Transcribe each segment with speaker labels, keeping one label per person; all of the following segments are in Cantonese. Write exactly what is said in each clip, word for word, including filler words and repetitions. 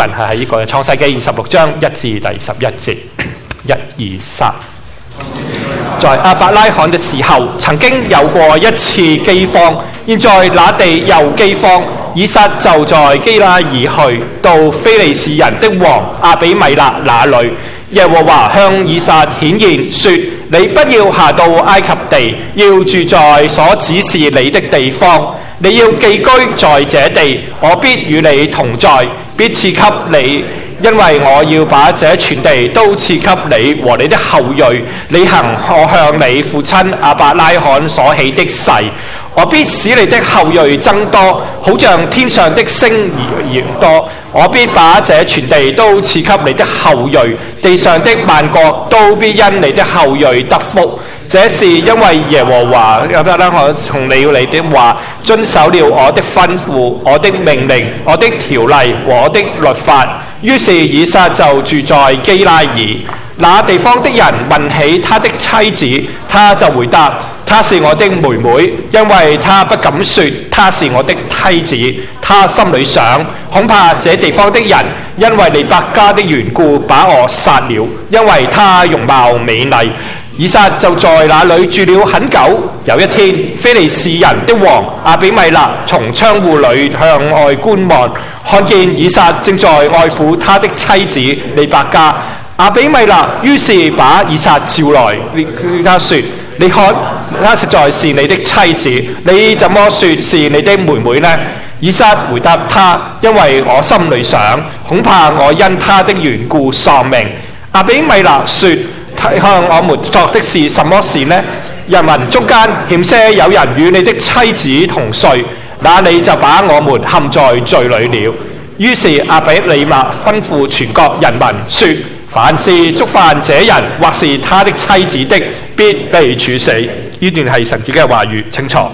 Speaker 1: 文係喺呢個創世記二十六章一至第十一節，一二三。在亞伯拉罕嘅時候，曾經有過一次饑荒，現在那地又饑荒，以撒就在基拉耳去，到非利士人的王亞比米勒那裏。耶和華向以撒顯現說：你不要下到埃及地，要住在所指示你的地方。你要寄居在這地，我必與你同在，必賜給你。因為我要把這全地都賜給你和你的後裔，履行我向你父親亞伯拉罕所起的誓。我必使你的後裔增多，好像天上的星兒多。我必把這全地都賜給你的後裔，地上的萬國都必因你的後裔得福。這是因為耶和華亞伯拉罕從了你的話，遵守了我的吩咐、我的命令、我的條例和我的律法。於是以撒就住在基拉耳。那地方的人問起他的妻子，他就回答：她是我的妹妹，因為他不敢說她是我的妻子。他心裏想，恐怕這地方的人因為利百加的緣故把我殺了，因為她容貌美麗。以撒就在那裏住了很久。有一天，非利士人的王亞比米勒從窗戶裏向外觀望，看見以撒正在愛撫他的妻子利百加。亞比米勒於是把以撒召來，對他說：你看，她實在是你的妻子，你怎麼說是你的妹妹呢？以撒回答他：因為我心裏想，恐怕我因她的緣故喪命。亞比米勒說：向我們作的是什麼事呢？人民中間險些有人與你的妻子同睡，那你就把我們陷在罪裏了。於是亞比米勒吩咐全國人民說：凡是觸犯這人或是他的妻子的，必被處死。呢段係神自己嘅話語，清楚。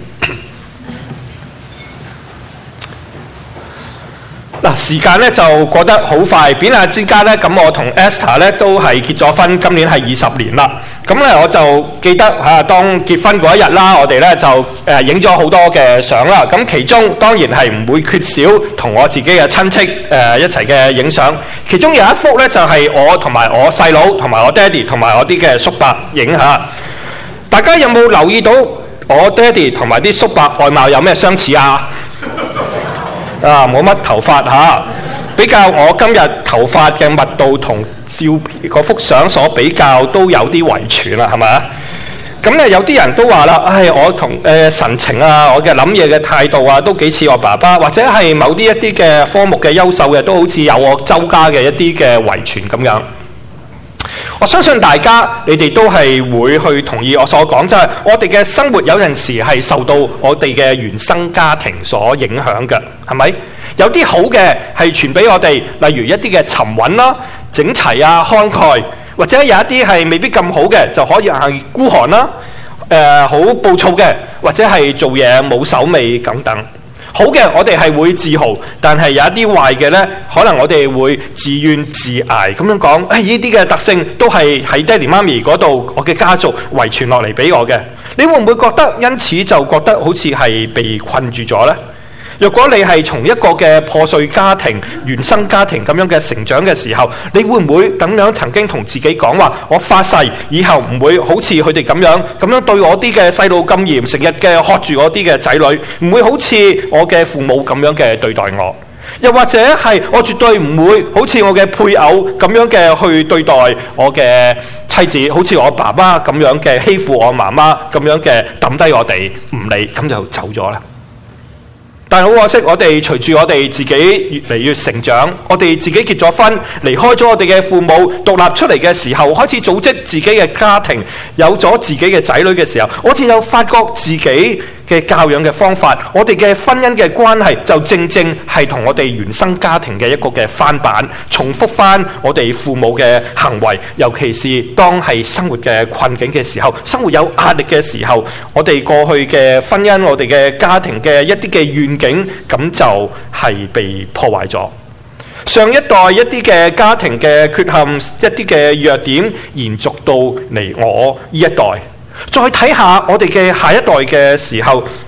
Speaker 1: 嗱，時間咧就過得好快，轉眼之間咧，咁我同 Esther 咧都係結咗婚，今年係二十年啦。咁咧我就記得嚇、啊，當結婚嗰一日啦，我哋咧就誒影咗好多嘅相啦。咁其中當然係唔會缺少同我自己嘅親戚誒、呃、一齊嘅影相。其中有一幅咧就係、是、我同埋我細佬同埋我爹哋同埋我啲嘅叔伯影嚇。大家有冇留意到我爹哋同埋啲叔伯外貌有咩相似啊？啊，冇乜頭髮嚇、啊，比較我今日頭髮嘅密度同照片嗰幅相所比較都有啲遺傳啦，係咪啊？咁咧有啲人都話啦，唉，我同誒、呃、神情啊，我嘅諗嘢嘅態度啊，都幾似我爸爸，或者係某啲一啲嘅科目嘅優秀嘅，都好似有我周家嘅一啲嘅遺傳咁樣。我相信大家你哋都係會去同意我所講，就係我哋嘅生活有陣時係受到我哋嘅原生家庭所影響嘅，係咪？有啲好嘅係傳俾我哋，例如一啲嘅沉穩啦、整齊啊、慷慨，或者有一啲係未必咁好嘅，就可以係孤寒啦、誒好暴躁嘅，或者係做嘢冇手尾等等。好嘅，我哋係會自豪，但係有一啲壞嘅呢，可能我哋會自怨自艾咁樣講。誒，呢啲嘅特性都係喺爹哋媽咪嗰度，我嘅家族遺傳落嚟俾我嘅。你會唔會覺得因此就覺得好似係被困住咗呢？若果你係從一個嘅破碎家庭、原生家庭咁樣嘅成長嘅時候，你會唔會咁樣曾經同自己講話：我發誓以後唔會好似佢哋咁樣咁樣對我啲嘅細路咁嚴，成日嘅喝住我啲嘅仔女，唔會好似我嘅父母咁樣嘅對待我。又或者係我絕對唔會好似我嘅配偶咁樣嘅去對待我嘅妻子，好似我爸爸咁樣嘅欺負我媽媽咁樣嘅抌低我哋唔理，咁就走咗啦。但係好可惜，我哋隨住我哋自己越嚟越成長，我哋自己結咗婚，離開咗我哋嘅父母，獨立出嚟嘅時候，開始組織自己嘅家庭，有咗自己嘅仔女嘅時候，我哋就發覺自己嘅教養嘅方法，我哋嘅婚姻嘅關係就正正係同我哋原生家庭嘅一個嘅翻版，重複翻我哋父母嘅行為，尤其是當係生活嘅困境嘅時候，生活有壓力嘅時候，我哋過去嘅婚姻，我哋嘅家庭嘅一啲嘅願景，咁就係被破壞咗。上一代一啲嘅家庭嘅缺陷，一啲嘅弱點，延續到嚟我呢一代。再睇下我哋嘅下一代嘅時候，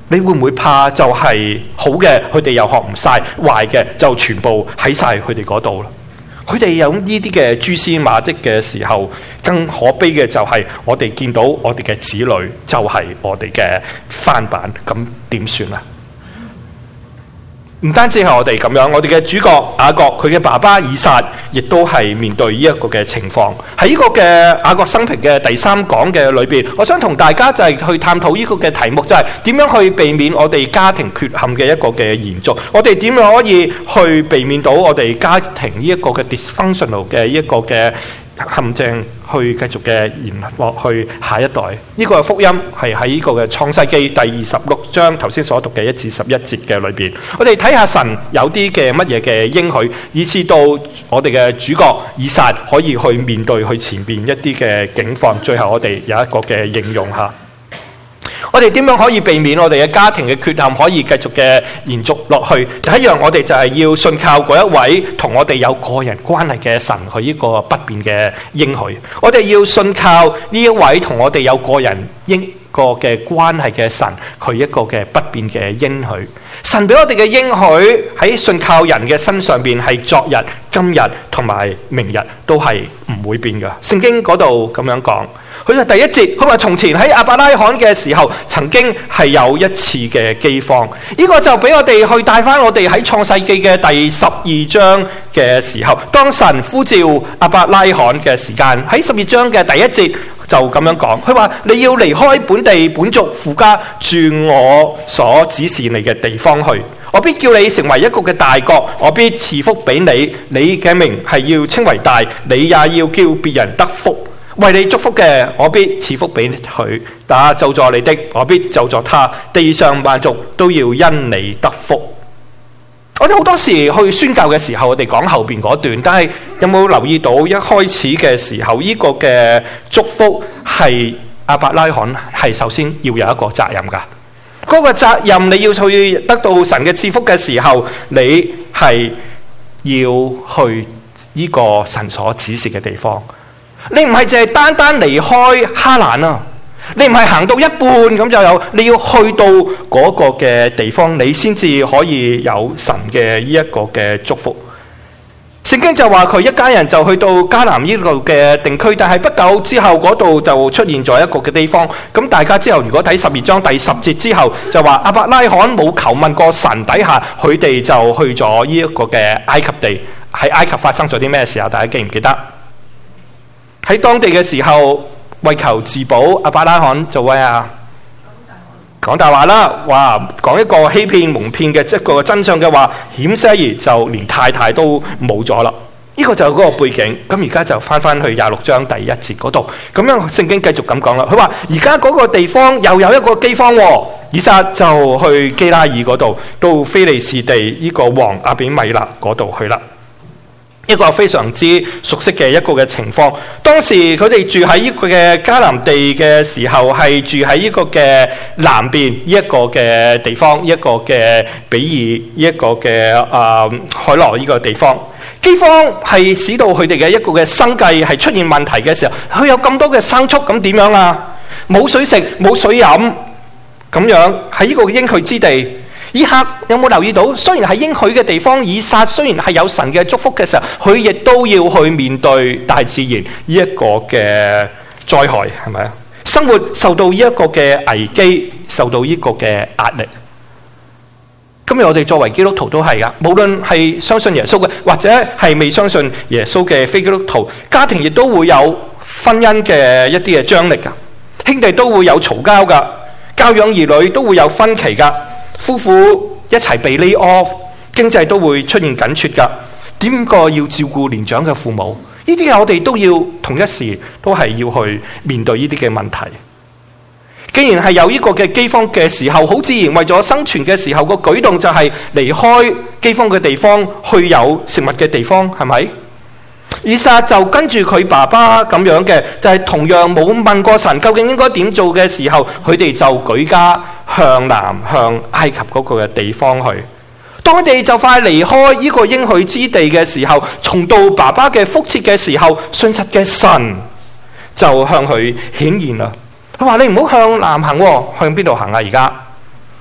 Speaker 1: 你會唔會怕就係好嘅佢哋又學唔晒，壞嘅就全部喺晒佢哋嗰度啦？佢哋有呢啲嘅蛛絲馬跡嘅時候，更可悲嘅就係我哋見到我哋嘅子女就係我哋嘅翻版，咁點算啊？唔單止係我哋咁樣，我哋嘅主角雅各佢嘅爸爸以撒亦都係面對呢一個嘅情況。喺呢個嘅雅各生平嘅第三講嘅裏邊，我想同大家就係去探討呢個嘅題目，就係點樣去避免我哋家庭缺陷嘅一個嘅延續。我哋點樣可以去避免到我哋家庭呢一個嘅 dysfunctional 嘅一個嘅陷阱，去繼續嘅延落去下一代。呢、這個福音係喺呢個嘅創世記第二十六章頭先所讀嘅一至十一節嘅裏邊，我哋睇下神有啲嘅乜嘢嘅應許，以至到我哋嘅主角以撒可以去面對佢前邊一啲嘅境況，最後我哋有一個嘅應用下。我哋點樣可以避免我哋嘅家庭嘅缺陷可以繼續嘅延續落去？第一樣，我哋就係要信靠嗰一位同我哋有個人關係嘅神，佢呢個不變嘅應許。我哋要信靠呢一位同我哋有個人應個嘅關係嘅神，佢一個嘅不變嘅應許。神俾我哋嘅應許喺信靠人嘅身上邊係昨日、今日同埋明日都係唔會變噶。聖經嗰度咁樣講。佢就第一節，佢話從前喺亞伯拉罕嘅時候，曾經係有一次嘅饑荒。呢、這個就俾我哋去帶翻我哋喺創世記嘅第十二章嘅時候，當神呼召亞伯拉罕嘅時間，喺十二章嘅第一節就咁樣講。佢話你要離開本地本族父家，住我所指示你嘅地方去。我必叫你成為一個嘅大國，我必賜福俾你。你嘅名係要稱為大，你也要叫別人得福。為你祝福嘅，我必賜福俾佢；打咒詛你的，我必咒詛他。地上萬族都要因你得福。我哋好多時去宣教嘅時候，我哋講後邊嗰段，但係有冇留意到一開始嘅時候，呢、這個嘅祝福係亞伯拉罕係首先要有一個責任噶。嗰、那個責任你要去得到神嘅賜福嘅時候，你係要去呢個神所指示嘅地方。你唔係淨係單單離開哈蘭啊，你唔係行到一半咁就有，你要去到嗰個嘅地方，你先至可以有神嘅呢一個嘅祝福。聖經就話佢一家人就去到迦南呢度嘅定區，但係不久之後嗰度就出現咗一個嘅地方。咁大家之後如果睇十二章第十節之後，就話亞伯拉罕冇求問過神底下，佢哋就去咗呢一個嘅埃及地。喺埃及發生咗啲咩事啊？大家記唔記得？喺當地嘅時候，為求自保，亞伯拉罕做咩啊？講大話啦，話講一個欺騙蒙騙嘅一個真相嘅話，險些兒就連太太都冇咗啦。呢、這個就係嗰個背景。咁而家就翻翻去廿六章第一節嗰度，咁樣聖經繼續咁講啦。佢話而家嗰個地方又有一個饑荒、哦，以撒就去基拉爾嗰度，到非利士地呢個王亞比米勒嗰度去啦。一個非常之熟悉嘅一個嘅情況，當時佢哋住喺呢個嘅迦南地嘅時候，係住喺呢個嘅南邊呢一個嘅地方，一個嘅比爾呢一個嘅啊海羅呢個地方。饑荒係使到佢哋嘅一個嘅生計係出現問題嘅時候，佢有咁多嘅牲畜，咁點樣啊？冇水食，冇水飲，咁樣喺呢個應許之地。以下有冇留意到？雖然係應許嘅地方，以撒雖然係有神嘅祝福嘅時候，佢亦都要去面對大自然呢一個嘅災害，係咪啊？生活受到呢一個嘅危機，受到呢個嘅壓力。今日我哋作為基督徒都係噶，無論係相信耶穌嘅，或者係未相信耶穌嘅非基督徒，家庭亦都會有婚姻嘅一啲嘅張力噶，兄弟都會有嘈交噶，教養兒女都會有分歧噶。夫婦一齊被 lay off， 經濟都會出現緊缺噶。點個要照顧年長嘅父母？呢啲我哋都要同一時都係要去面對呢啲嘅問題。既然係有呢個嘅饑荒嘅時候，好自然為咗生存嘅時候，個舉動就係離開饑荒嘅地方，去有食物嘅地方，係咪？以撒就跟住佢爸爸咁樣嘅，就係、是、同樣冇問過神究竟應該點做嘅時候，佢哋就舉家向南向埃及嗰個嘅地方去。當佢哋就快離開呢個應許之地嘅時候，重蹈爸爸嘅覆轍嘅時候，信實嘅神就向佢顯現啦。佢話你唔好向南行，向邊度行啊？而家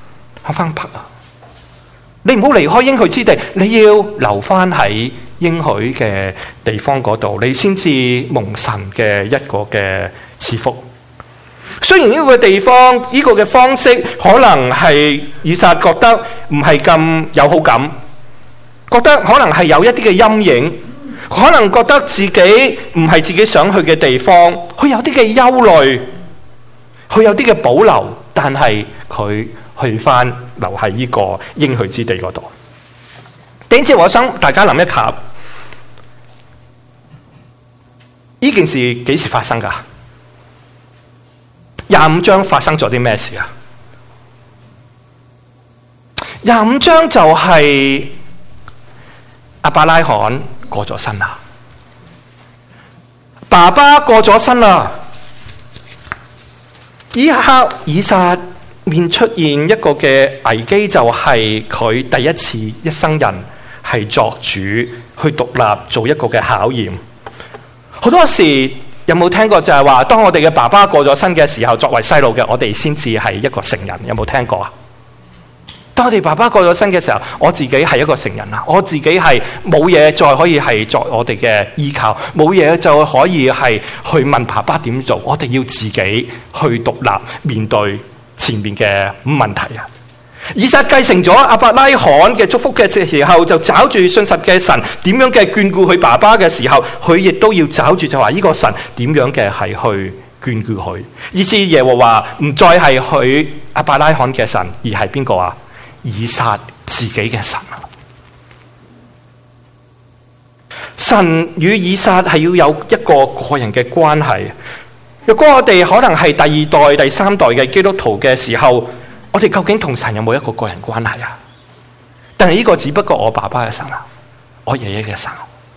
Speaker 1: 肯翻拍啊！你唔好離開應許之地，你要留翻喺應許嘅地方嗰度，你先至蒙神嘅一個嘅賜福。雖然呢個地方呢、呢個嘅方式可能係以撒覺得唔係咁有好感，覺得可能係有一啲嘅陰影，可能覺得自己唔係自己想去嘅地方，佢有啲嘅憂慮，佢有啲嘅保留，但係佢去翻留喺呢個應許之地嗰度。點知我想大家諗一下，呢件事幾時發生噶？廿五章發生咗啲咩事啊？廿五章就係亞伯拉罕過咗身啦，爸爸過咗身啦，呢一刻以撒面出現一個嘅危機，就係佢第一次一生人係作主去獨立做一個嘅考驗。好多時有冇聽過就係話，當我哋嘅爸爸過咗身嘅時候，作為細路嘅我哋先至係一個成人，有冇聽過啊？當我哋爸爸過咗身嘅時候，我自己係一個成人啦，我自己係冇嘢再可以係作我哋嘅依靠，冇嘢就可以係去問爸爸點做，我哋要自己去獨立面對前面嘅問題啊！以撒繼承咗亞伯拉罕嘅祝福嘅時候，就找住信實嘅神點樣嘅眷顧佢爸爸嘅時候，佢亦都要找住就話呢個神點樣嘅係去眷顧佢。以致耶和華唔再係佢亞伯拉罕嘅神，而係邊個啊？以撒自己嘅神啊！神與以撒係要有一個個人嘅關係。若果我哋可能係第二代、第三代嘅基督徒嘅時候，我哋究竟同神有冇一個個人關係啊？但係呢個只不過我爸爸嘅神啊，我爺爺嘅神。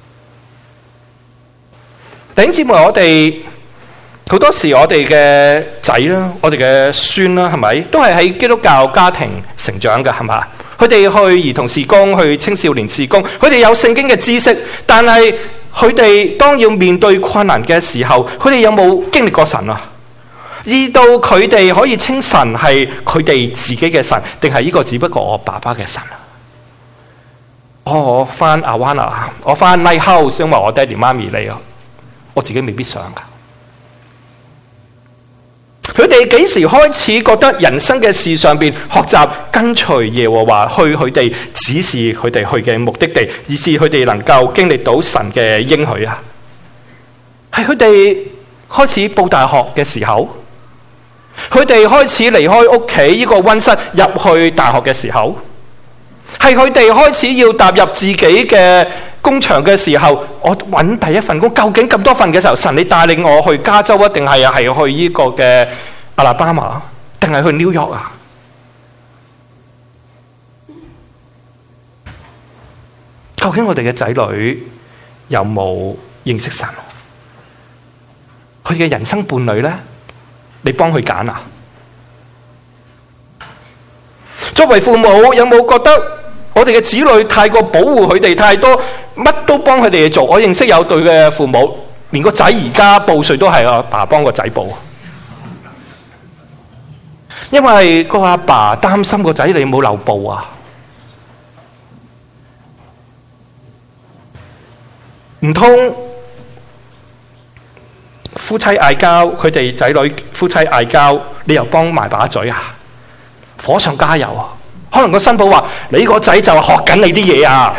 Speaker 1: 弟兄姊妹，我哋好多時我哋嘅仔啦，我哋嘅孫啦，係咪都係喺基督教家庭成長嘅？係嘛？佢哋去兒童事工，去青少年事工，佢哋有聖經嘅知識，但係佢哋當要面對困難嘅時候，佢哋有冇經歷過神啊？以到佢哋可以稱神係佢哋自己嘅神，定係呢個只不過我爸爸嘅神啊？哦，我翻阿灣啊，我翻 Lighthouse，因為我爹哋媽咪嚟啊，我自己未必想噶。佢哋幾時開始覺得人生嘅事上邊學習跟隨耶和華去佢哋指示佢哋去嘅目的地，以致佢哋能夠經歷到神嘅應許啊？係佢哋開始報大學嘅時候，佢哋開始離開屋企呢個溫室入去大學嘅時候，係佢哋開始要踏入自己嘅工場嘅時候，我揾第一份工，究竟咁多份嘅時候，神你帶領我去加州啊，定係係去呢個嘅阿拉巴馬，定係去紐約啊？究竟我哋嘅仔女有冇認識神？佢嘅人生伴侶咧，你幫佢揀啊？作為父母，有冇覺得我哋嘅子女太過保護佢哋，太多乜都幫佢哋做？我認識有對嘅父母，連個仔而家報稅都係阿爸幫個仔報，因為個阿爸擔心個仔你冇漏報啊。唔通夫妻嗌交，佢哋仔女夫妻嗌交，你又幫埋把嘴啊？火上加油啊！可能個新抱話：你個仔就學緊你啲嘢啊！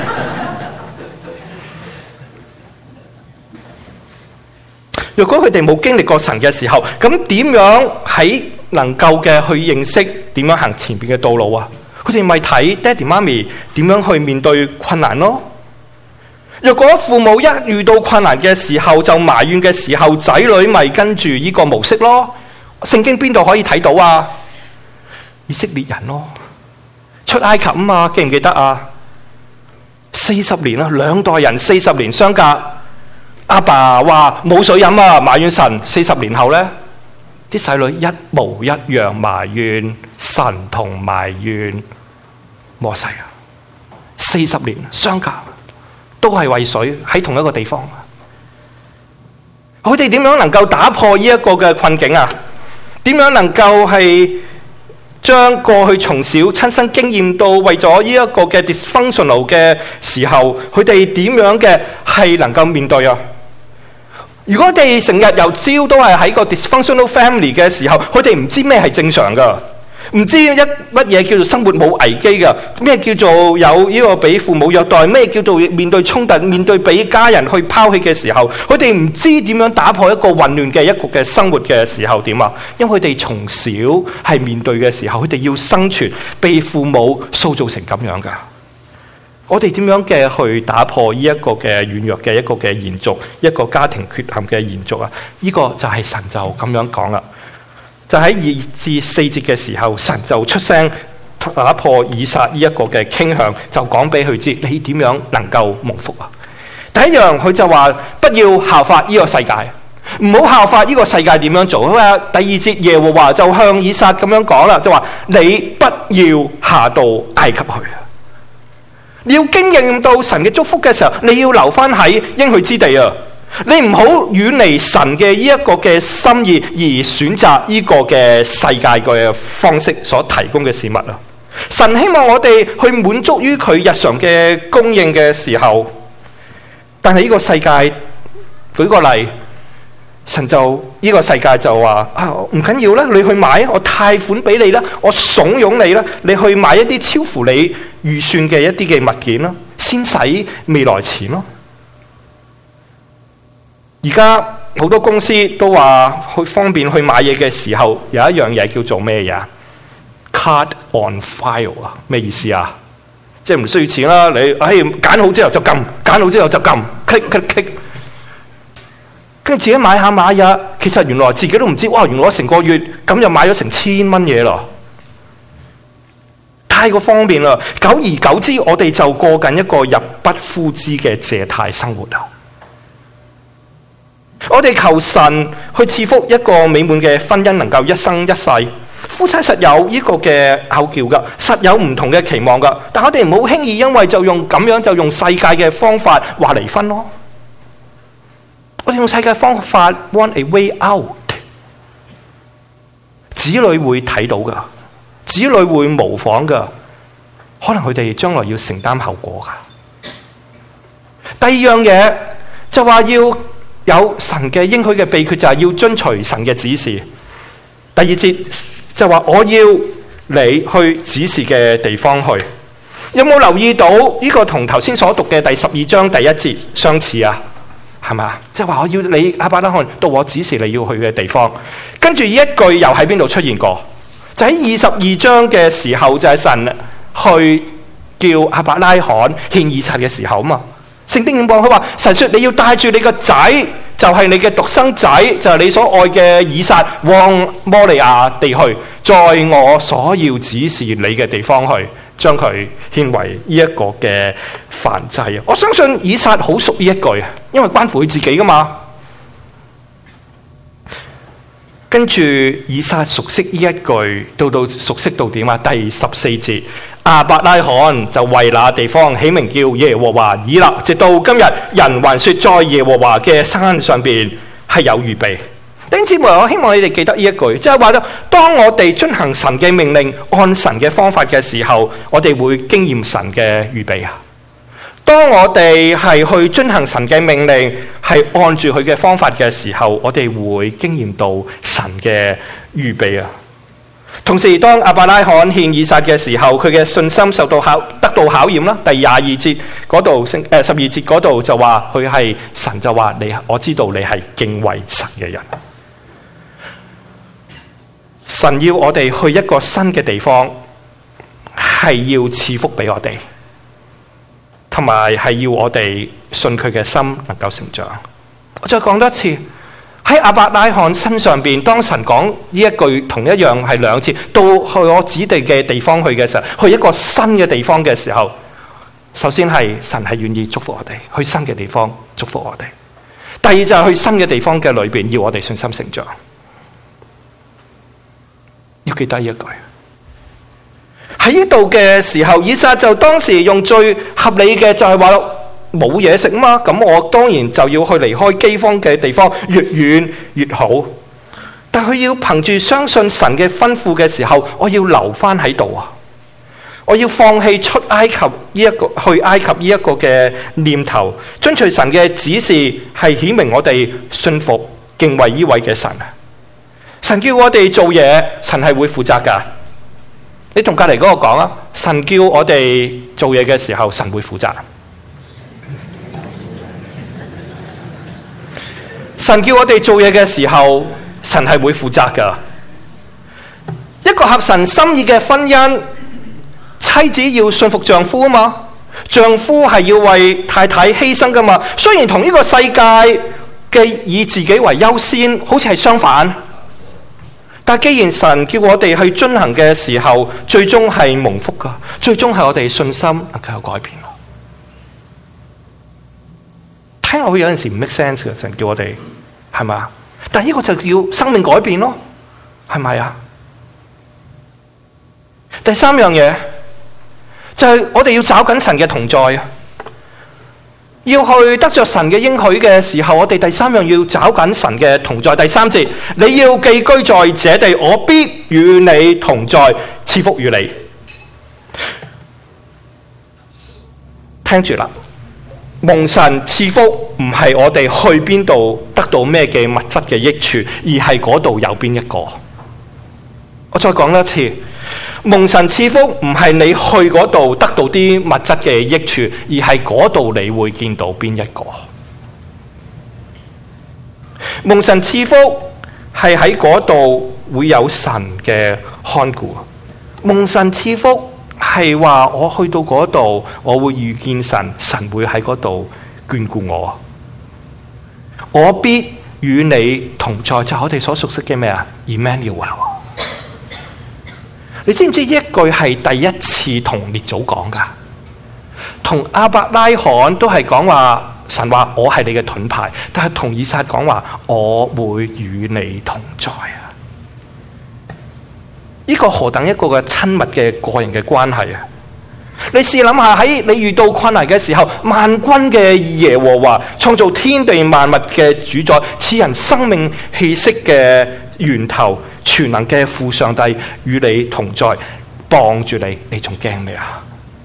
Speaker 1: 如果佢哋冇經歷過神嘅時候，咁點樣喺能夠嘅去認識點樣行前邊嘅道路啊？佢哋咪睇爹哋媽咪點樣去面對困難咯。如果父母一遇到困難嘅時候就埋怨嘅時候，仔女咪跟住呢個模式咯。聖經邊度可以睇到啊？以色列人咯，出埃及啊嘛，記唔記得啊？四十年啦，兩代人四十年相隔。阿爸話冇水飲啊，埋怨神。四十年後咧，啲細女一模一樣埋怨神同埋怨摩西啊。四十年相隔，都係為水喺同一個地方。佢哋點樣能夠打破呢一個嘅困境啊？點樣能夠係將過去從小親身經驗到為咗呢一個嘅 dysfunctional 嘅時候，佢哋點樣嘅係能夠面對啊？如果我哋成日由朝都係喺個 dysfunctional family 嘅時候，佢哋唔知咩係正常噶，唔知一乜嘢叫做生活冇危機噶，咩叫做有呢個俾父母虐待，咩叫做面對衝突，面對俾家人去拋棄嘅時候，佢哋唔知點樣打破一個混亂嘅一個嘅生活嘅時候點啊？因為佢哋從小係面對嘅時候，佢哋要生存，被父母塑造成咁樣噶。我哋點樣嘅去打破呢一個嘅軟弱嘅一個嘅延續，一個家庭缺陷嘅延續啊？呢、這個就係神就咁樣講啦。就喺二至四節嘅時候，神就出聲打破以撒呢一個嘅傾向，就講俾佢知你點樣能夠蒙福啊？第一樣佢就話不要效法呢個世界，唔好效法呢個世界點樣做。第二節耶和華就向以撒咁樣講啦，就話你不要下到埃及去。你要經驗到神嘅祝福嘅時候，你要留翻喺應許之地啊！你唔好遠離神嘅呢一個嘅心意，而選擇呢個嘅世界嘅方式所提供嘅事物啊！神希望我哋去滿足於佢日常嘅供應嘅時候，但係呢個世界，舉個例，神就呢個世界就話啊，唔緊要啦，你去買，我貸款俾你啦，我慫恿你啦，你去買一啲超乎你預算嘅一啲嘅物件啦，先使未來錢咯。而家好多公司都話去方便去買嘢嘅時候，有一樣嘢叫做咩嘢 ？Card on file 啊，咩意思啊？即係唔需要錢啦，你唉揀好之後就撳，揀好之後就撳 click click click， 跟住自己買下買呀，其實原來自己都唔知，哇！原來成個月咁就買咗成千蚊嘢咯。太過方便啦，久而久之，我哋就過緊一個入不敷支嘅借貸生活啦。我哋求神去賜福一個美滿嘅婚姻，能夠一生一世。夫妻實有呢個嘅拗撬噶，實有唔同嘅期望噶。但我哋唔好輕易因為就用咁樣就用世界嘅方法話離婚咯。我哋用世界方法 want a way out， 子女會睇到噶。子女會模仿噶，可能佢哋將來要承擔後果噶。第二樣嘢就話要有神嘅應許嘅秘訣，就係要遵隨神嘅指示。第二節就話我要你去指示嘅地方去。有冇留意到呢個同頭先所讀嘅第十二章第一節相似啊？係咪？即係話我要你亞伯拉罕到我指示你要去嘅地方。跟住呢一句又喺邊度出現過？就喺二十二章嘅時候，就係神去叫亞伯拉罕獻以撒嘅時候啊嘛。聖經點講？佢話神說你要帶住你個仔，就係、是、你嘅獨生仔，就係、是、你所愛嘅以撒，往摩利亞地去，在我所要指示你嘅地方去，將佢獻為呢一個嘅燔祭啊！我相信以撒好熟呢一句，因為關乎佢自己噶嘛。跟住以撒熟悉呢一句，到到熟悉到點啊？第十四節，亞伯拉罕就為那地方起名叫耶和華以勒，直到今日，人還說在耶和華嘅山上邊係有預備。弟兄姊妹，我希望你哋記得呢一句，即係話咧，當我哋遵行神嘅命令，按神嘅方法嘅時候，我哋會經驗神嘅預備啊。當我哋係去遵行神嘅命令，係按住佢嘅方法嘅時候，我哋會經驗到神嘅預備啊。同時，當亞伯拉罕獻以撒嘅時候，佢嘅信心受到考得到考驗啦。第廿二節嗰度，誒十二節嗰度就話佢係神就話你，我知道你係敬畏神嘅人。神要我哋去一個新嘅地方，係要賜福俾我哋。同埋係要我哋信佢嘅心能夠成長。我再講多一次，喺亞伯拉罕身上邊，當神講呢一句同一樣係兩次，到去我指定嘅地方去嘅時候，去一個新嘅地方嘅時候，首先係神係願意祝福我哋去新嘅地方祝福我哋。第二就係去新嘅地方嘅裏邊，要我哋信心成長。要記得呢一句。喺呢度嘅時候，以撒就當時用最合理嘅就係話冇嘢食嘛，咁我當然就要去離開饑荒嘅地方，越遠越好。 但佢要憑住相信神嘅吩咐嘅時候，我要留翻喺度啊！我要放棄出埃及呢一個去埃及呢一個嘅念頭，遵隨神嘅指示，係顯明我哋信服敬畏呢位嘅神啊！神叫我哋做嘢，神係會負責噶。你同隔籬嗰個講啊，神叫我哋做嘢嘅時候，神會負責。神叫我哋做嘢嘅時候，神係會負責噶。一個合神心意嘅婚姻，妻子要信服丈夫啊嘛，丈夫係要為太太犧牲噶嘛。雖然同呢個世界嘅以自己為優先，好似係相反，但既然神叫我哋去遵行嘅時候，最終係蒙福噶，最終係我哋信心能夠有改變咯。聽落去有陣時唔 make sense 嘅，神叫我哋係咪啊？但係呢個就叫生命改變咯，係咪啊？第三樣嘢就係我哋要找緊神嘅同在啊！要去得着神嘅應許嘅時候，我哋第三樣要找緊神嘅同在。第三節，你要寄居在這地，我必與你同在，賜福與你。聽住啦，蒙神賜福唔係我哋去邊度得到咩嘅物質嘅益處，而係嗰度有邊一個。我再講一次，蒙神賜福唔係你去嗰度得到啲物質嘅益處，而係嗰度你會見到邊一個。蒙神賜福係喺嗰度會有神嘅看顧。蒙神賜福係話我去到嗰度，我會遇見神，神會喺嗰度眷顧我。我必與你同在，就係我哋所熟悉嘅咩啊 Emmanuel。你知唔知呢一句係第一次同列祖講噶？同亞伯拉罕都係講話神話我係你嘅盾牌，但係同以撒講話我會與你同在啊！呢個何等一個嘅親密嘅個人嘅關係啊！你試諗下，喺你遇到困難嘅時候，萬軍嘅耶和華創造天地萬物嘅主宰，賜人生命氣息嘅源頭，全能嘅父上帝與你同在，傍住你，你仲驚咩啊？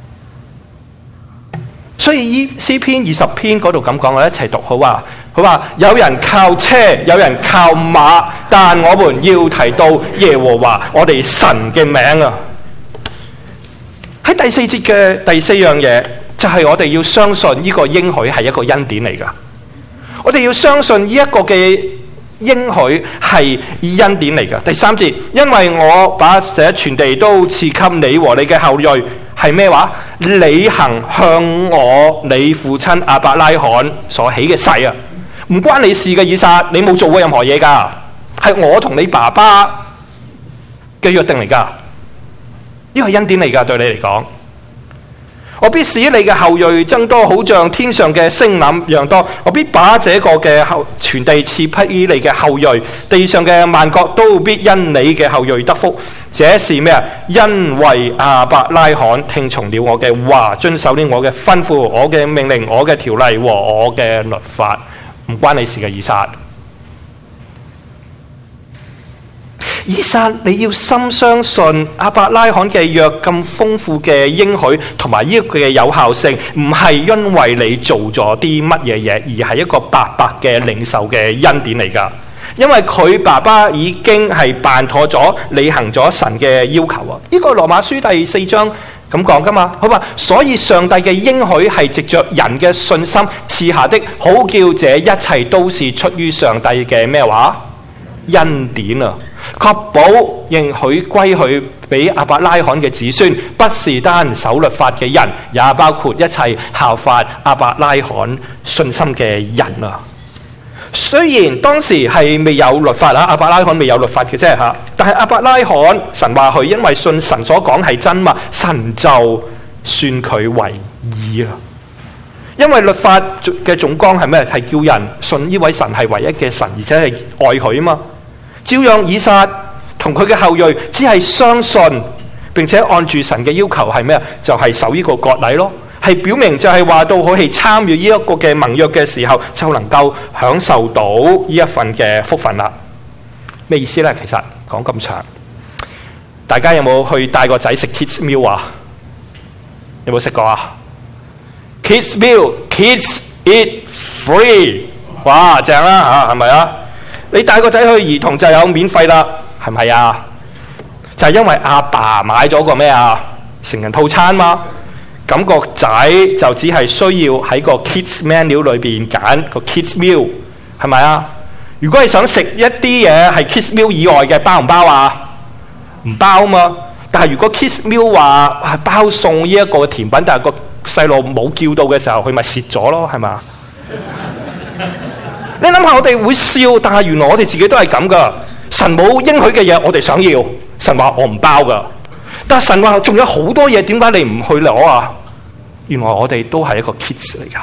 Speaker 1: 所以依詩篇二十篇嗰度咁講，我一齊讀好啊！佢話有人靠車，有人靠馬，但我們要提到耶和華我哋神嘅名啊！喺第四節嘅第四樣嘢，就係、是、我哋要相信呢個應許係一個恩典嚟噶。我哋要相信呢一個嘅應許係恩典嚟噶。第三節，因為我把這全地都賜給你和你嘅後裔，係咩話？履行向我你父親亞伯拉罕所起嘅誓啊！唔關你事嘅，以撒，你冇做過任何嘢噶，係我同你爸爸嘅約定嚟噶。呢個係恩典嚟噶，對你嚟講，我必使你嘅後裔增多，好像天上嘅星粒一樣多。我必把這個嘅後全地賜給你嘅後裔，地上嘅萬國都必因你嘅後裔得福。這是咩啊？因為亞伯拉罕聽從了我嘅話，遵守了我嘅吩咐、我嘅命令、我嘅條例和我嘅律法。唔關你事嘅，以撒。以撒，你要深相信亞伯拉罕嘅約咁豐富嘅應許同埋呢個嘅有效性，唔係因為你做咗啲乜嘢嘢，而係一個白白嘅領受嘅恩典嚟噶。因為佢爸爸已經係辦妥咗，履行咗神嘅要求啊！呢、這個羅馬書第四章咁講噶嘛，好嘛？所以上帝嘅應許係藉着人嘅信心賜下的，好叫這一切都是出於上帝嘅咩話？恩典啊！確保應許歸去俾亞伯拉罕嘅子孫，不是單守律法嘅人，也包括一切效法亞伯拉罕信心嘅人啊！雖然當時係未有律法啊，亞伯拉罕未有律法嘅啫吓，但係亞伯拉罕神話佢因為信神所講係真嘛，神就算佢為義啦。因為律法嘅總綱係咩？係叫人信呢位神係唯一嘅神，而且係愛佢啊嘛。照樣以撒同佢嘅後裔只係相信，並且按住神嘅要求係咩？就係、是、守呢個割禮咯，係表明就係話到佢係參與呢一個嘅盟約嘅時候，就能夠享受到呢一份嘅福分啦。 咩意思呢？其實講咁長，大家有冇去帶個仔食 kids meal 啊？有冇食過啊 ？kids meal kids eat free， 哇正啦嚇，係咪啊？你帶個仔去兒童就有免費啦，係咪啊？就係因為阿爸買咗個咩啊成人套餐嘛，咁個仔就只係需要喺個 kids menu 裏邊揀個 kids meal， 係咪啊？如果係想食一啲嘢係 kids meal 以外嘅，包唔包啊？唔包嘛。但係如果 kids meal 話係包送呢一個甜品，但係個細路冇叫到嘅時候，佢咪蝕咗咯，係嘛？你諗下，我哋會笑，但係原來我哋自己都係咁噶。神冇應許嘅嘢，我哋想要，神話我唔包噶。但係神話仲有好多嘢，點解你唔去攞啊？原來我哋都係一個 kids 嚟噶。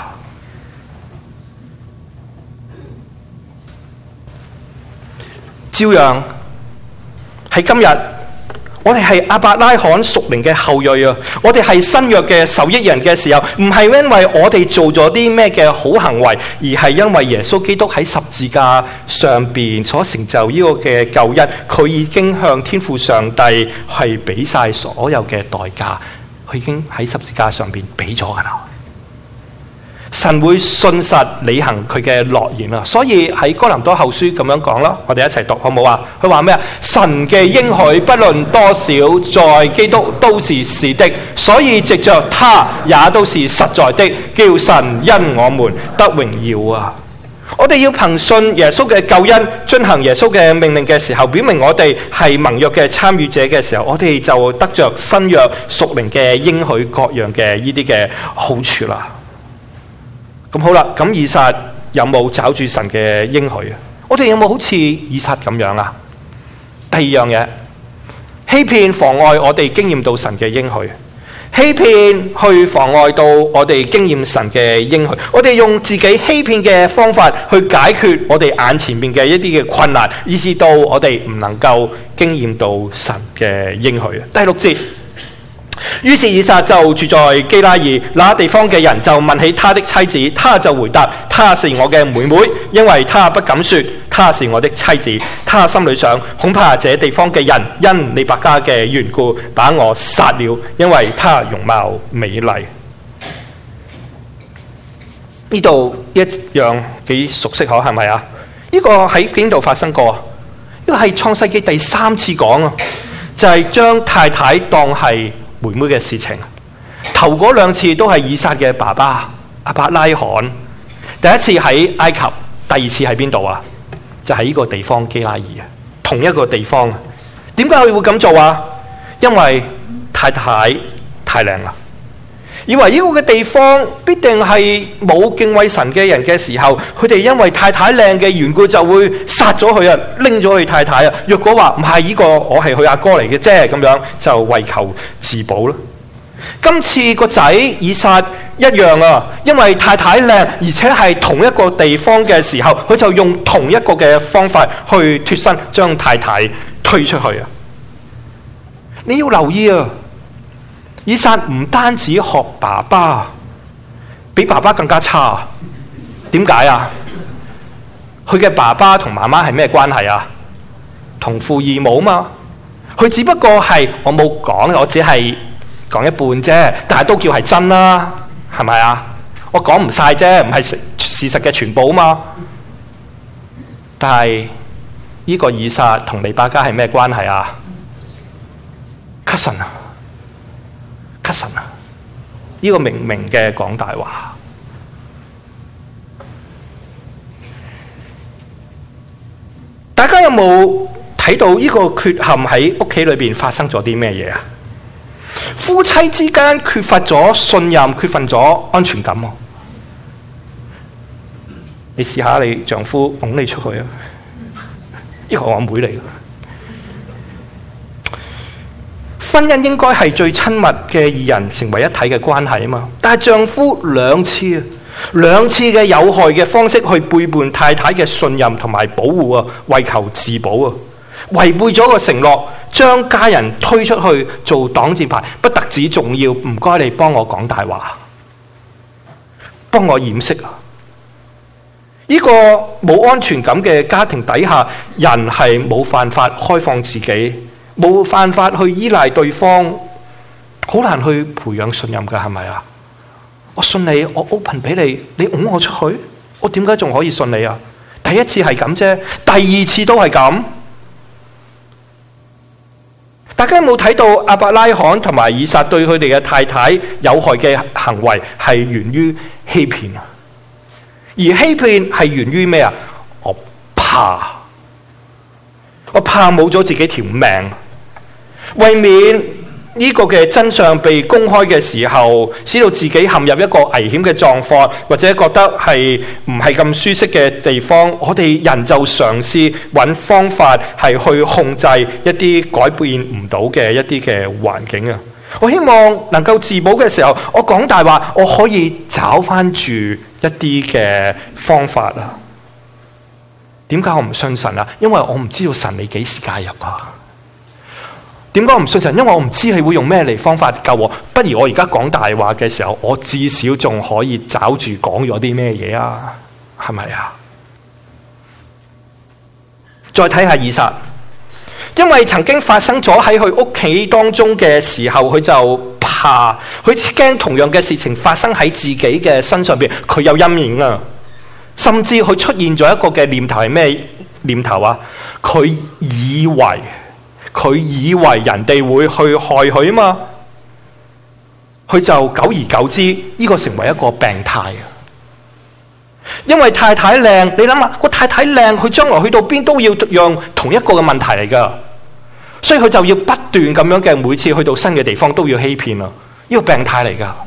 Speaker 1: 照樣喺今日，我哋係亞伯拉罕屬靈嘅後裔啊！我哋係新約嘅受益人嘅時候，唔係因為我哋做咗啲咩嘅好行為，而係因為耶穌基督喺十字架上邊所成就呢個嘅救恩，佢已經向天父上帝係俾晒所有嘅代價，佢已經喺十字架上邊俾咗噶啦。神會信實履行佢嘅諾言啊！所以喺哥林多後書咁樣講咯，我哋一齊讀好唔好啊？佢話咩啊？神嘅應許不論多少，在基督都是是的，所以藉着他也都是實在的，叫神因我們得榮耀啊！我哋要憑信耶穌嘅救恩，遵行耶穌嘅命令嘅時候，表明我哋係盟約嘅參與者嘅時候，我哋就得着新約屬靈嘅應許各樣嘅呢啲嘅好處啦。咁好啦，咁以撒有冇找住神嘅應許啊？我哋有冇好似以撒咁樣啊？第二樣嘢，欺騙妨礙我哋經驗到神嘅應許，欺騙去妨礙到我哋經驗神嘅應許。我哋用自己欺騙嘅方法去解決我哋眼前面嘅一啲嘅困難，以致到我哋唔能夠經驗到神嘅應許。第六節。於是以撒就住在基拉耳，那地方嘅人就問起他的妻子，他就回答：她是我嘅妹妹，因為他不敢說她是我的妻子。他心裏想，恐怕這地方嘅人因利百加嘅緣故把我殺了，因為她容貌美麗。呢度一樣幾熟悉可係咪啊？呢、這個喺邊度發生過？呢、這個係創世記第三次講啊，就係、是、將太太當係妹妹嘅事情。頭嗰兩次都係以撒嘅爸爸亞伯拉罕，第一次喺埃及，第二次喺邊度啊？就喺、是、呢個地方基拉耳，同一個地方。點解佢會咁做啊？因為太太太靚啦，以為呢個嘅地方必定係冇敬畏神嘅人嘅時候，佢哋因為太太靚嘅緣故就會殺咗佢啊，拎咗佢太太啊。若果話唔係呢個，我係佢阿哥嚟嘅啫，咁樣就為求自保啦。今次個仔以撒一樣啊，因為太太靚，而且係同一個地方嘅時候，佢就用同一個嘅方法去脫身，將太太推出去啊。你要留意啊，以撒唔單止學爸爸，比爸爸更加差。點解啊？佢嘅爸爸同媽媽係咩關係啊？同父異母嘛。佢只不過係，我冇講，我只係講一半啫，但係都叫係真啦，係咪啊？我講唔晒啫，唔係事實嘅全部嘛。但係呢個以撒同利百加係咩關係啊？cousin 啊，cousin 啊，呢個明明嘅講大話。大家有冇睇到呢個缺陷喺屋企裏邊發生咗啲咩嘢啊？夫妻之間缺乏咗信任，缺乏咗安全感。你試下你丈夫拱你出去啊！呢個我阿妹嚟嘅。婚姻應該係最親密嘅二人成為一體嘅關係啊嘛，但係丈夫兩次啊，兩次嘅有害嘅方式去背叛太太嘅信任同埋保護啊，為求自保啊，違背咗個承諾，將家人推出去做擋箭牌，不特止重要，唔該你幫我講大話，幫我掩飾啊！ 呢個冇安全感嘅家庭底下，人係冇辦法開放自己，冇辦法去依賴對方，好難去培養信任㗎，係咪啊？我信你，我 open 俾你，你拱我出去，我點解仲可以信你啊？第一次係咁啫，第二次都係咁。大家有冇睇到亞伯拉罕同埋以撒對佢哋嘅太太有害嘅行為係源於欺騙啊？而欺騙係源於咩啊？我怕，我怕冇咗自己條命，為免呢個嘅真相被公開嘅時候，使到自己陷入一個危險嘅狀況，或者覺得係唔係咁舒適嘅地方，我哋人就嘗試揾方法係去控制一啲改變唔到嘅一啲嘅環境啊！我希望能夠自保嘅時候，我講大話，我可以找翻住一啲嘅方法啊！點解我唔信神啊？因為我唔知道神你幾時介入啊！點解我唔信神？因為我唔知你會用咩嚟方法救我。不如我而家講大話嘅時候，我至少仲可以找住講咗啲咩嘢啊？係咪啊？再睇下以撒，因為曾經發生咗喺佢屋企當中嘅時候，佢就怕，佢驚同樣嘅事情發生喺自己嘅身上邊，佢有陰影啊。甚至佢出現咗一個嘅念頭係咩念頭啊？佢以為。佢以為人哋會去害佢啊嘛，佢就久而久之，呢個成為一個病態啊！因為太太靚，你諗下個太太靚，佢將來去到邊都要用同一個嘅問題嚟噶，所以佢就要不斷咁樣嘅，每次去到新嘅地方都要欺騙啊！呢個病態嚟噶，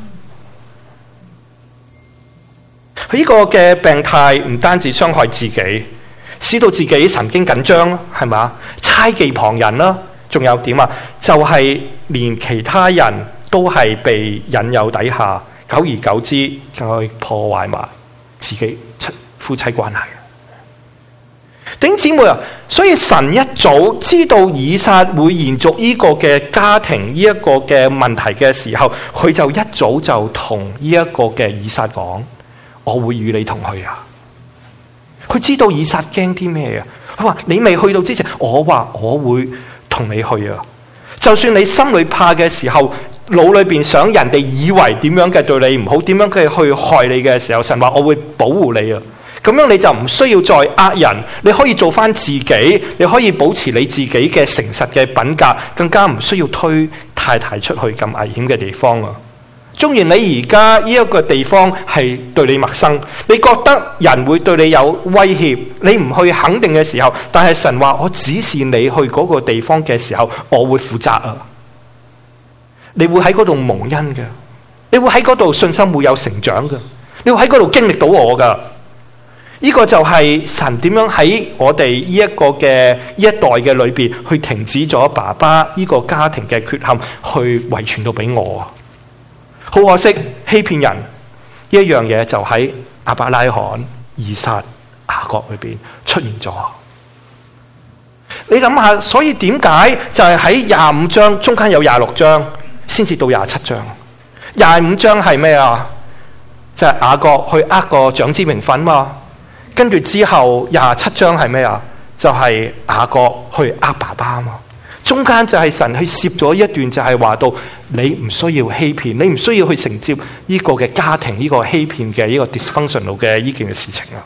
Speaker 1: 佢呢個嘅病態唔單止傷害自己。使到自己神經緊張，係咪？猜忌旁人啦，仲有點啊？就係、是、連其他人都係被引誘底下，久而久之就去破壞埋自己夫妻關係。弟兄姊妹啊，所以神一早知道以撒會延續呢個嘅家庭呢一個嘅問題嘅時候，佢就一早就同呢一個嘅以撒講：我會與你同去啊！佢知道以撒驚啲咩啊？佢話你未去到之前，我話我會同你去啊！就算你心裏怕嘅時候，腦裏邊想人哋以為點樣嘅對你唔好，點樣嘅去害你嘅時候，神話我會保護你啊！咁樣你就唔需要再呃人，你可以做翻自己，你可以保持你自己嘅誠實嘅品格，更加唔需要推太太出去咁危險嘅地方啊！縱然你而家呢一個地方係對你陌生，你覺得人會對你有威脅，你唔去肯定嘅時候，但係神話我指示你去嗰個地方嘅時候，我會負責啊！你會喺嗰度蒙恩嘅，你會喺嗰度信心會有成長嘅，你會喺嗰度經歷到我噶。呢、這個就係神點樣喺我哋呢一個嘅呢一代嘅裏邊，去停止咗爸爸呢個家庭嘅缺陷，去遺傳到俾我啊！好可惜，欺騙人呢一樣嘢就喺亞伯拉罕、以撒、雅各裏邊出現咗。你諗下，所以點解就係喺廿五章中間有廿六章，先至到廿七章？廿五章係咩啊？就係、是、雅各去呃個長子名分嘛。跟住之後廿七章係咩啊？就係、是、雅各去呃爸爸嘛。中間就係神去攝咗一段，就係話到你唔需要欺騙，你唔需要去承接呢個嘅家庭呢、這個欺騙嘅呢個 dysfunctional 嘅呢件嘅事情啊。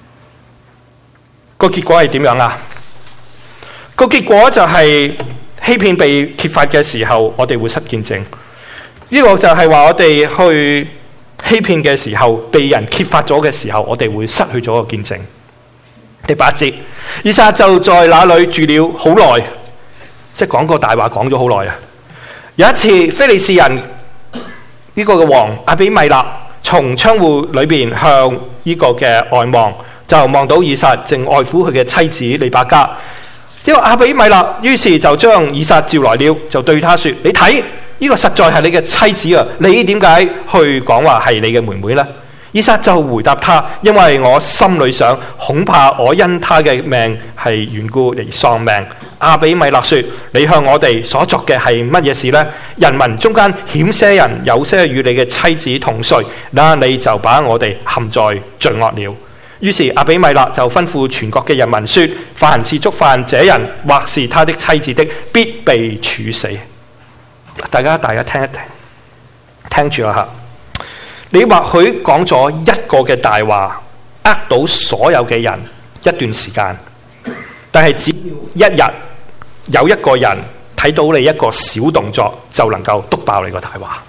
Speaker 1: 個結果係點樣啊？個結果就係欺騙被揭發嘅時候，我哋會失見證。呢、這個就係話我哋去欺騙嘅時候，被人揭發咗嘅時候，我哋會失去咗個見證。第八節，以撒就在那裏住了好耐。即係講個大話講咗好耐啊！有一次，非利士人呢個嘅王亞比米勒從窗戶裏邊向呢個嘅外望，就望到以撒正愛撫佢嘅妻子利百加。呢個亞比米勒於是就將以撒召來了，就對他說：你睇呢個實在係你嘅妻子啊！你點解去講話係你嘅妹妹呢？以撒就回答他：因為我心裏想，恐怕我因他嘅命係緣故而喪命。亞比米勒說：你向我哋所作嘅係乜嘢事呢？人民中間險些人有些與你嘅妻子同睡，那你就把我哋陷在罪惡了。 於是亞比米勒就吩咐全國嘅人民說：凡是觸犯這人或是他的妻子的，必被處死。大家大家聽一聽，聽住啦吓。你或許講咗一個嘅大話，呃到所有嘅人一段時間，但係只要一日有一個人睇到你一個小動作，就能夠篤爆你個大話。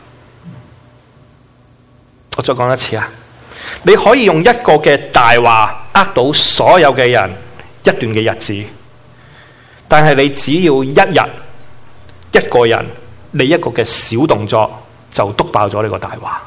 Speaker 1: 我再講一次啊！你可以用一個嘅大話呃到所有嘅人一段嘅日子，但係你只要一日一個人你一個嘅小動作就篤爆咗你個大話。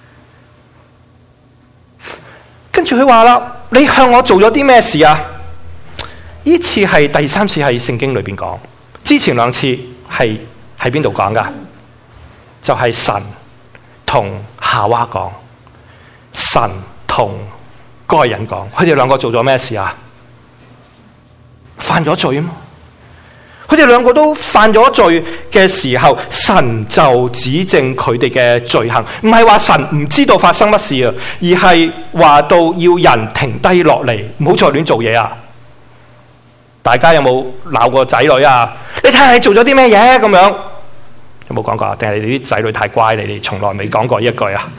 Speaker 1: 跟住佢話啦：你向我做咗啲咩事啊？呢次係第三次喺聖經裏邊講，之前兩次係喺邊度講噶？就係、是、神同夏娃講，神同該人講，佢哋兩個做咗咩事啊？犯咗罪啊嘛！佢哋兩個都犯咗罪嘅時候，神就指正佢哋嘅罪行，唔係話神唔知道發生乜事啊，而係話到要人停低落嚟，唔好再亂做嘢啊！大家有冇鬧過仔女啊？你睇下你做咗啲咩嘢咁樣？有冇講過啊？定係你啲仔女太乖，你哋從來未講過呢一句啊？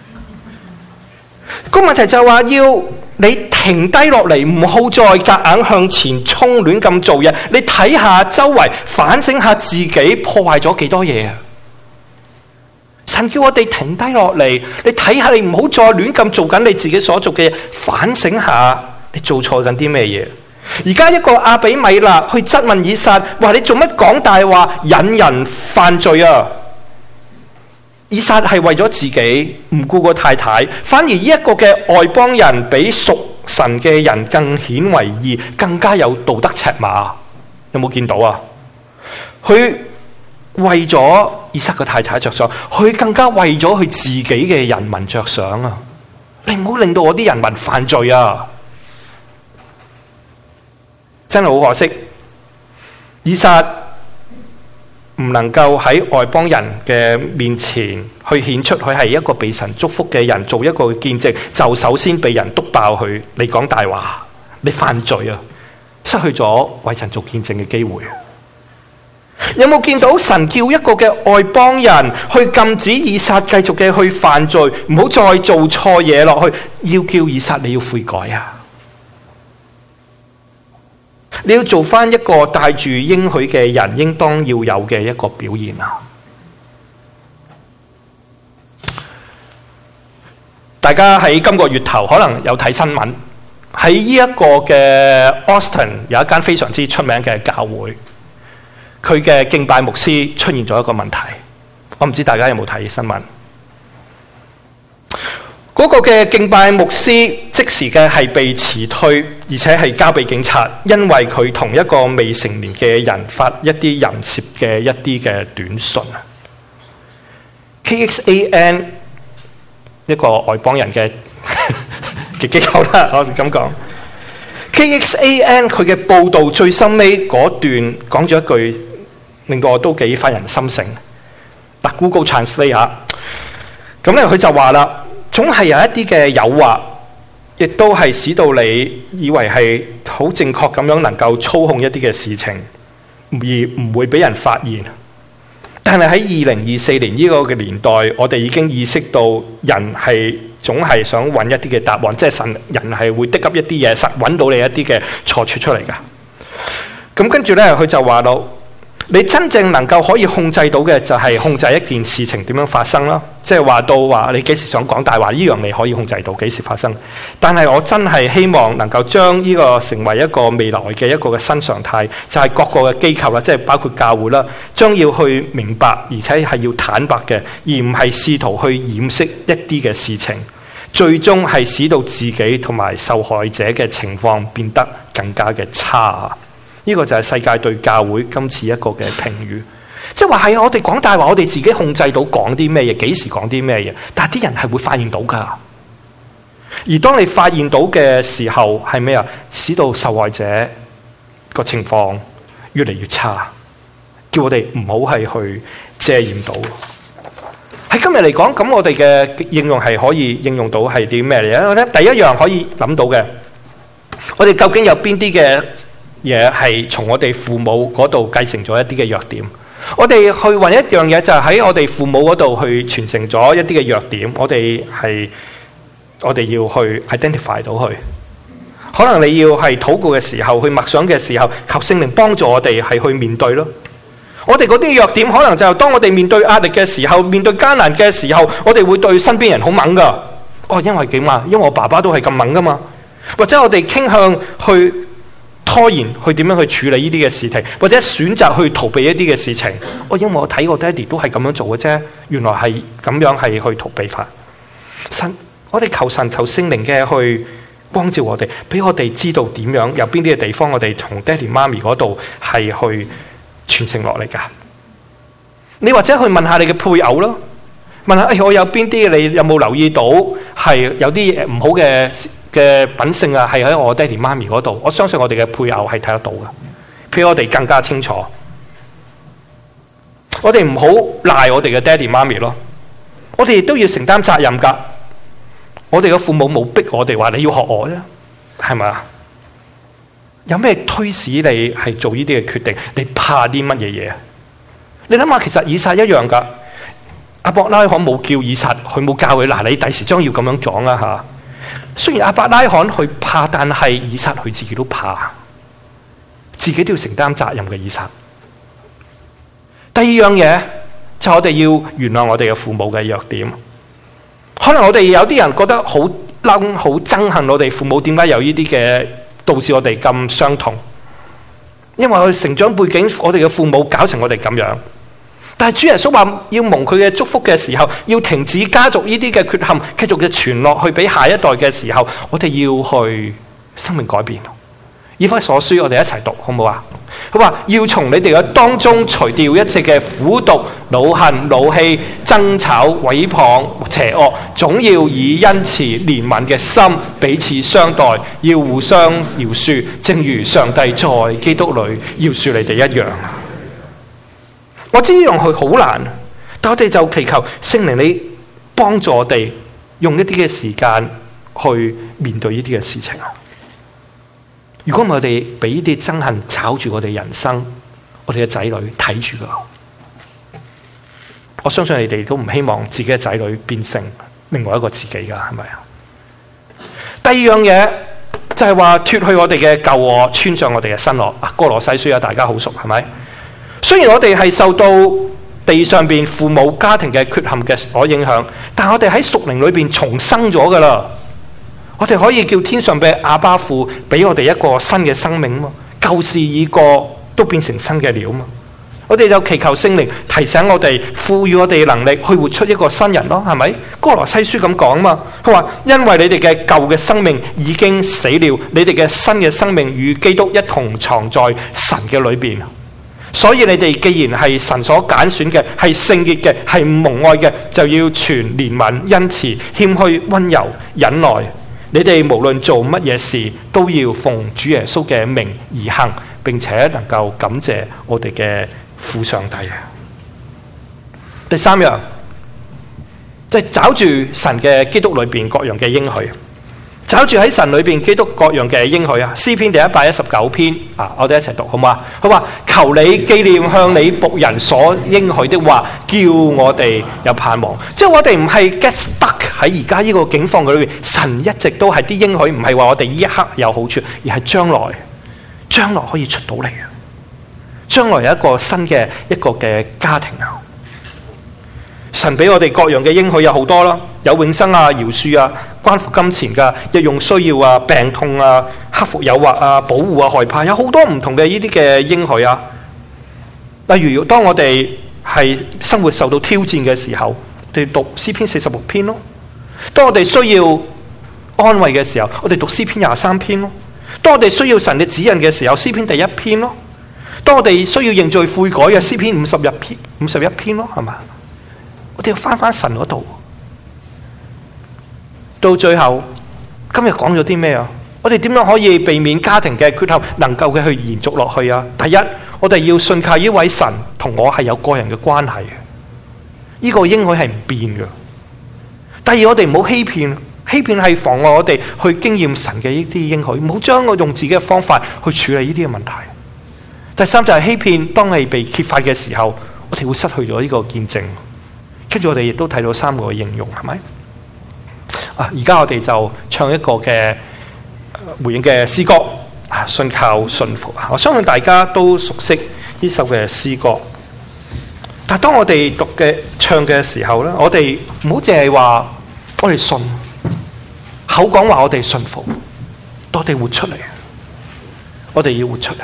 Speaker 1: 個問題就係話要你停低落嚟，唔好再夾硬向前衝，亂咁做嘢。你睇下周圍，反省下自己破壞咗幾多嘢啊！神叫我哋停低落嚟，你睇下你唔好再亂咁做緊你自己所做嘅嘢，反省下你做錯緊啲咩嘢。而家一個亞比米勒去質問以撒，話你做乜講大話引人犯罪啊？以撒係為咗自己唔顧個太太，反而呢一個嘅外邦人比屬神嘅人更顯為義，更加有道德尺碼。有冇見到啊？佢為咗以撒個太太着想，佢更加為咗佢自己嘅人民着想啊！你唔好令到我啲人民犯罪啊！真係好可惜，以撒唔能夠喺外邦人嘅面前去顯出佢係一個被神祝福嘅人，做一個見證，就首先被人督爆佢，你講大話，你犯罪啊，失去咗為神做見證嘅機會。有冇見到神叫一個嘅外邦人去禁止以撒繼續嘅去犯罪，唔好再做錯嘢落去，要叫以撒你要悔改啊！你要做翻一個帶住應許嘅人應當要有嘅一個表現啊！大家喺今個月頭可能有睇新聞，喺呢一個嘅 Austin 有一間非常之出名嘅教會，佢嘅敬拜牧師出現咗一個問題，我唔知大家有冇睇新聞。嗰個嘅敬拜牧師即時嘅係被辭退，而且係交俾警察，因為佢同一個未成年嘅人發一啲淫褻嘅一啲嘅短信。K X A N 一個外邦人嘅嘅機構啦，我咁講。K X A N 佢嘅報道最深尾嗰段講咗一句，令到我都幾發人心醒。嗱 ，Google Translate 下，咁咧佢就話啦。總係有一啲嘅誘惑，亦都係使到你以為係好正確咁樣能夠操控一啲嘅事情，而唔會俾人發現。但係喺二零二四年呢個嘅年代，我哋已經意識到人係總係想揾一啲嘅答案，即係神人係會的急一啲嘢，實揾到你一啲嘅錯處出嚟噶。咁跟住咧，佢就話到。你真正能夠可以控制到嘅就係控制一件事情點樣發生啦，即係話到話你幾時想講大話，呢樣你可以控制到幾時發生。但係我真係希望能夠將呢個成為一個未來嘅一個嘅新常態，就係各個嘅機構啦，即係包括教會啦，將要去明白，而且係要坦白嘅，而唔係試圖去掩飾一啲嘅事情，最終係使到自己同埋受害者嘅情況變得更加嘅差。呢個就係世界對教會今次一個嘅評語，即係話係我哋講大話，我哋自己控制到講啲咩嘢，幾時講啲咩嘢，但係啲人係會發現到噶。而當你發現到嘅時候，係咩啊？使到受害者個情況越嚟越差，叫我哋唔好係去遮掩到。 喺今日嚟講，咁我哋嘅應用係可以應用到係啲咩嚟咧？我覺得第一樣可以諗到嘅，我哋究竟有邊啲嘅嘢係從我哋父母嗰度繼承咗一啲嘅弱點？我哋去揾一樣嘢，就係喺我哋父母嗰度去傳承咗一啲嘅弱點。我哋係我哋要去 identify 到佢。可能你要係禱告嘅時候，去默想嘅時候，求聖靈幫助我哋係去面對咯。我哋嗰啲弱點，可能就係當我哋面對壓力嘅時候，面對艱難嘅時候，我哋會對身邊人好猛噶。哦，因為點啊？因為我爸爸都係咁猛噶嘛。或者我哋傾向去拖延，去點樣去處理呢啲嘅事情，或者選擇去逃避一啲嘅事情。哦，因為我睇我爹哋都係咁樣做嘅啫，原來係咁樣係去逃避法。神，我哋求神求聖靈嘅去光照我哋，俾我哋知道點樣有邊啲嘅地方，我哋同爹哋媽咪嗰度係去傳承落嚟噶。你或者去問下你嘅配偶咯，問下誒、哎，我有邊啲你有冇留意到係有啲唔好嘅嘅品性啊？係喺我爹哋媽咪嗰度，我相信我哋嘅配偶係睇得到噶，比我哋更加清楚。我哋唔好賴我哋嘅爹哋媽咪咯，我哋亦都要承擔責任噶。我哋嘅父母冇逼我哋話你要學我啫，係咪啊？有咩推使你係做呢啲嘅決定？你怕啲乜嘢嘢？你諗下，其實以撒一樣噶。亞伯拉罕冇叫以撒，佢冇教佢嗱，你第時將要咁樣講啦吓。雖然亞伯拉罕佢怕，但係以撒佢自己都怕，自己都要承擔責任嘅以撒。第二樣嘢就係我哋要原諒我哋嘅父母嘅弱點。可能我哋有啲人覺得好嬲、好憎恨我哋父母，點解有呢啲嘅導致我哋咁傷痛？因為我哋成長背景，我哋嘅父母搞成我哋咁樣。但係主耶穌話要蒙佢嘅祝福嘅時候，要停止家族呢啲嘅缺陷，繼續嘅傳落去俾下一代嘅時候，我哋要去生命改變。以弗所書我哋一齊讀好唔好啊？佢話要從你哋嘅當中除掉一切嘅苦毒、惱恨、怒氣、爭吵、毀謗、邪惡，總要以恩慈憐憫嘅心彼此相待，要互相饒恕，正如上帝在基督裏饒恕你哋一樣。我知呢樣佢好難，但我哋就祈求聖靈你幫助我哋用一啲嘅時間去面對呢啲嘅事情。如果我哋俾呢啲憎恨炒住我哋人生，我哋嘅仔女睇住噶，我相信你哋都唔希望自己嘅仔女變成另外一個自己噶，係咪啊？第二樣嘢就係話脫去我哋嘅舊我，穿上我哋嘅新我。啊，哥羅西書啊，大家好熟係咪？雖然我哋係受到地上邊父母家庭嘅缺陷嘅所影響，但我哋喺屬靈裏邊重生咗噶啦。我哋可以叫天上嘅阿爸父俾我哋一個新嘅生命嘛，舊事已過，都變成新嘅了嘛。我哋就祈求聖靈提醒我哋，賦予我哋能力去活出一個新人咯，係咪？哥羅西書咁講嘛，佢話因為你哋嘅舊嘅生命已經死了，你哋嘅新嘅生命與基督一同藏在神嘅裏邊。所以你哋既然係神所揀選嘅，係聖潔嘅，係蒙愛嘅，就要存憐憫、恩慈、謙虛、溫柔、忍耐。你哋無論做乜嘢事，都要奉主耶穌嘅名而行，並且能夠感謝我哋嘅父上帝。第三樣，就係找住神嘅基督裏邊各樣嘅應許，找住喺神裏邊基督各樣嘅應許啊！詩篇第一百一十九篇啊，我哋一齊讀好嘛？佢話：求你紀念向你僕人所應許的話，叫我哋有盼望。即係我哋唔係 get stuck 喺而家呢個境況嘅裏邊，神一直都係啲應許，唔係話我哋呢一刻有好處，而係將來，將來可以出到嚟啊！將來有一個新嘅一個嘅家庭啊！神俾我哋各樣嘅應許有好多啦，有永生啊、饒恕啊、關乎金錢噶、日用需要啊、病痛啊、克服誘惑啊、保護啊、害怕，有好多唔同嘅呢啲嘅應許啊。例如當我哋係生活受到挑戰嘅時候，我哋讀詩篇四十六篇咯；當我哋需要安慰嘅時候，我哋讀詩篇廿三篇咯；當我哋需要神嘅指引嘅時候，詩篇第一篇咯；當我哋需要認罪悔改嘅詩篇五十一篇，五十一篇咯，係嘛？我哋要翻翻神嗰度，到最後今日講咗啲咩啊？我哋點樣可以避免家庭嘅缺陷能夠嘅去延續落去啊？第一，我哋要信靠呢位神同我係有個人嘅關係嘅。 呢個應許係唔變嘅。第二，我哋唔好欺騙，欺騙係妨礙我哋去經驗神嘅呢啲應許，唔好將我用自己嘅方法去處理呢啲嘅問題。第三就係欺騙，當係被揭發嘅時候，我哋會失去咗呢個見證。跟住我哋亦都睇到三個嘅應用，係咪？啊，而家我哋就唱一個嘅回應嘅詩歌啊，信靠信服啊！我相信大家都熟悉呢首嘅詩歌，但係當我哋讀嘅唱嘅時候咧，我哋唔好淨係話我哋信，口講話我哋信服，我哋活出嚟，我哋要活出嚟。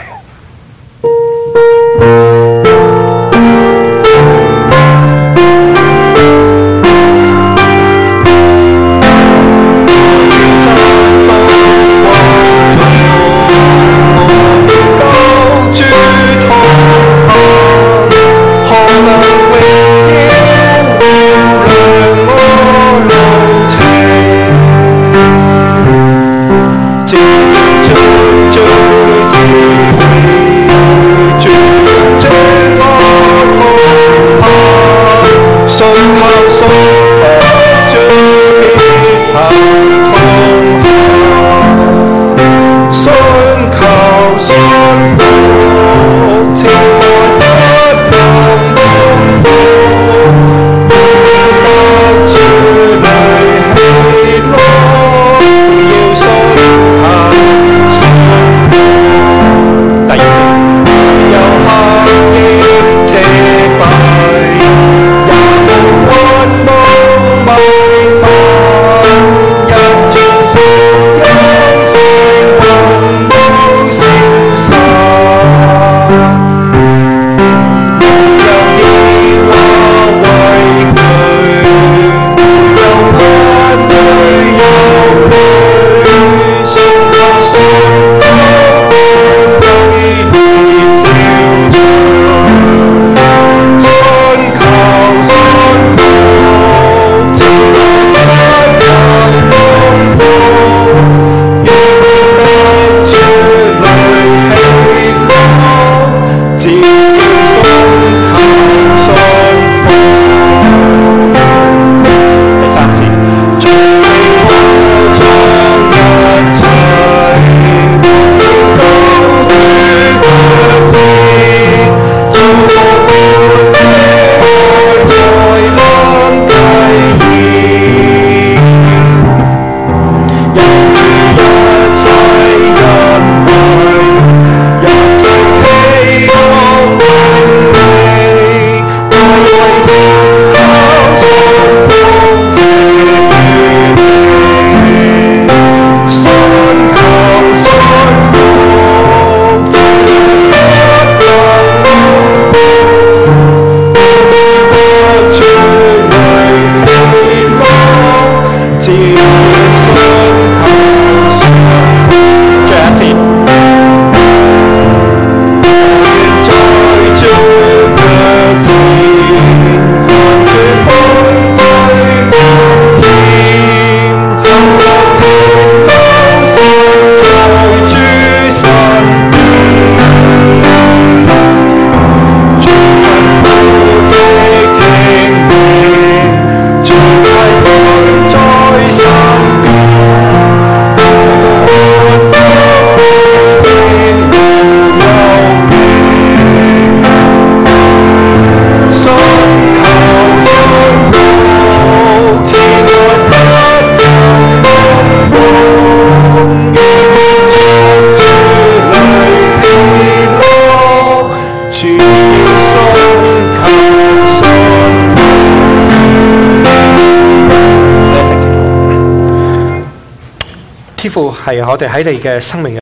Speaker 1: 天父係我哋喺你嘅生命